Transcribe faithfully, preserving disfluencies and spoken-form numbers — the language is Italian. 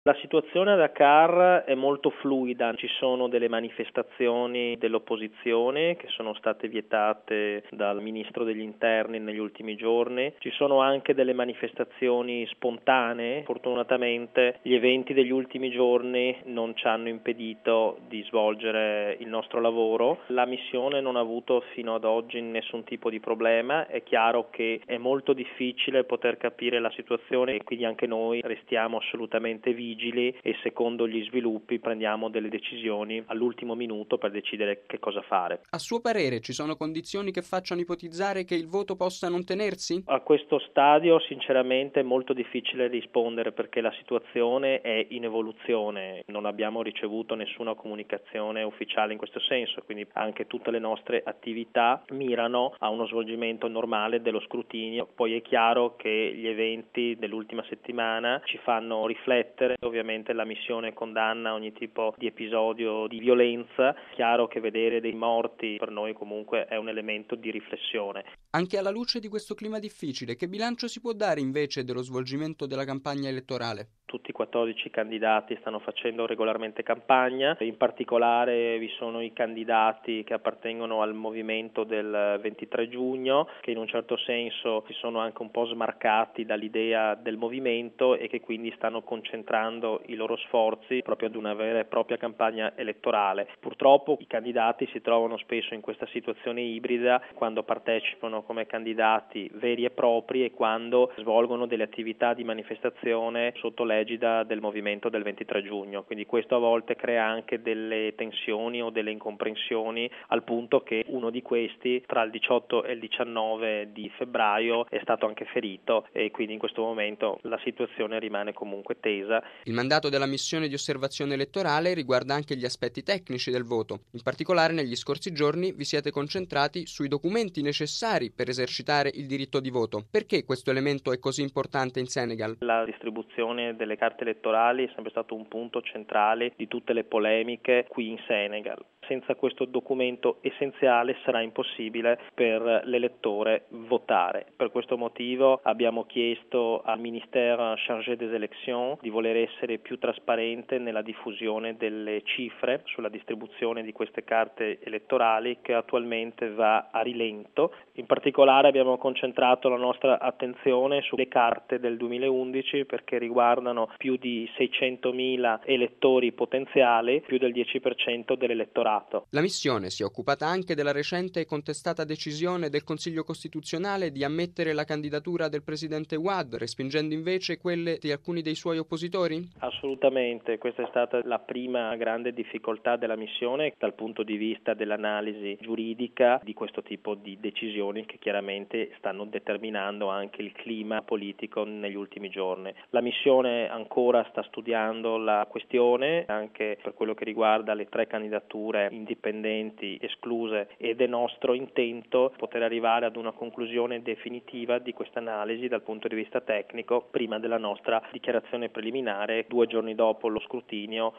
La situazione a Dakar è molto fluida, ci sono delle manifestazioni dell'opposizione che sono state vietate dal ministro degli interni negli ultimi giorni, ci sono anche delle manifestazioni spontanee, fortunatamente gli eventi degli ultimi giorni non ci hanno impedito di svolgere il nostro lavoro, la missione non ha avuto fino ad oggi nessun tipo di problema, è chiaro che è molto difficile poter capire la situazione e quindi anche noi restiamo assolutamente vigili vigili e secondo gli sviluppi prendiamo delle decisioni all'ultimo minuto per decidere che cosa fare. A suo parere ci sono condizioni che facciano ipotizzare che il voto possa non tenersi? A questo stadio sinceramente è molto difficile rispondere perché la situazione è in evoluzione, non abbiamo ricevuto nessuna comunicazione ufficiale in questo senso, quindi anche tutte le nostre attività mirano a uno svolgimento normale dello scrutinio. Poi è chiaro che gli eventi dell'ultima settimana ci fanno riflettere. Ovviamente la missione condanna ogni tipo di episodio di violenza, chiaro che vedere dei morti per noi comunque è un elemento di riflessione. Anche alla luce di questo clima difficile, che bilancio si può dare invece dello svolgimento della campagna elettorale? Tutti i quattordici candidati stanno facendo regolarmente campagna, in particolare vi sono i candidati che appartengono al movimento del ventitré giugno, che in un certo senso si sono anche un po' smarcati dall'idea del movimento e che quindi stanno concentrando i loro sforzi proprio ad una vera e propria campagna elettorale. Purtroppo i candidati si trovano spesso in questa situazione ibrida quando partecipano come candidati veri e propri e quando svolgono delle attività di manifestazione sotto l'egida del movimento del ventitré giugno, quindi questo a volte crea anche delle tensioni o delle incomprensioni al punto che uno di questi tra il diciotto e il diciannove di febbraio è stato anche ferito e quindi in questo momento la situazione rimane comunque tesa. Il mandato della missione di osservazione elettorale riguarda anche gli aspetti tecnici del voto. In particolare negli scorsi giorni vi siete concentrati sui documenti necessari per esercitare il diritto di voto. Perché questo elemento è così importante in Senegal? La distribuzione delle carte elettorali è sempre stato un punto centrale di tutte le polemiche qui in Senegal. Senza questo documento essenziale sarà impossibile per l'elettore votare. Per questo motivo abbiamo chiesto al Ministère chargé des élections di voler essere più trasparente nella diffusione delle cifre sulla distribuzione di queste carte elettorali che attualmente va a rilento. In particolare abbiamo concentrato la nostra attenzione sulle carte del duemilaundici perché riguardano più di seicentomila elettori potenziali, più del dieci per cento dell'elettorato. La missione si è occupata anche della recente e contestata decisione del Consiglio Costituzionale di ammettere la candidatura del presidente Ouad, respingendo invece quelle di alcuni dei suoi oppositori? Assolutamente, questa è stata la prima grande difficoltà della missione dal punto di vista dell'analisi giuridica di questo tipo di decisioni che chiaramente stanno determinando anche il clima politico negli ultimi giorni. La missione ancora sta studiando la questione anche per quello che riguarda le tre candidature indipendenti escluse ed è nostro intento poter arrivare ad una conclusione definitiva di questa analisi dal punto di vista tecnico prima della nostra dichiarazione preliminare due giorni dopo lo scrutinio